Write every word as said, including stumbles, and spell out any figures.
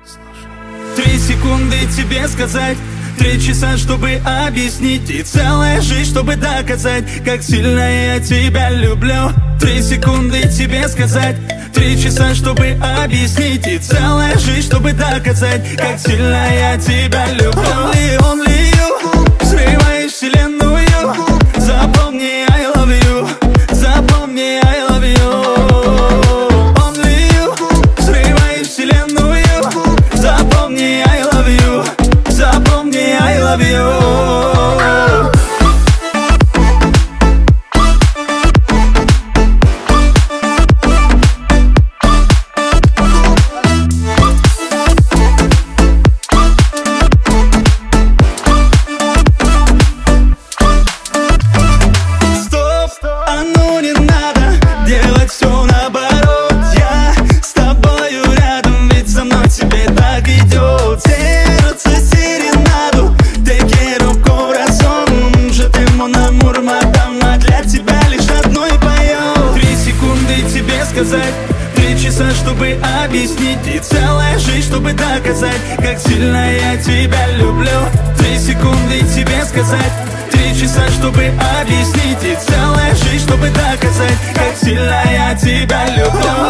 Три секунды тебе сказать, три часа, чтобы объяснить, и целая жизнь, чтобы доказать, как сильно я тебя люблю. Три секунды тебе сказать, три часа, чтобы объяснить, и целая жизнь, чтобы доказать, как сильно я тебя люблю. Only, only you, взрываешь вселенную. Запомни, I love you, запомни, I love you. Only you, взрываешь вселенную. Запомни, I love you, запомни, I love you. Три часа, чтобы объяснить, и целая жизнь, чтобы доказать, как сильно я тебя люблю. Три секунды тебе сказать, три часа, чтобы объяснить, и целая жизнь, чтобы доказать, как сильно я тебя люблю.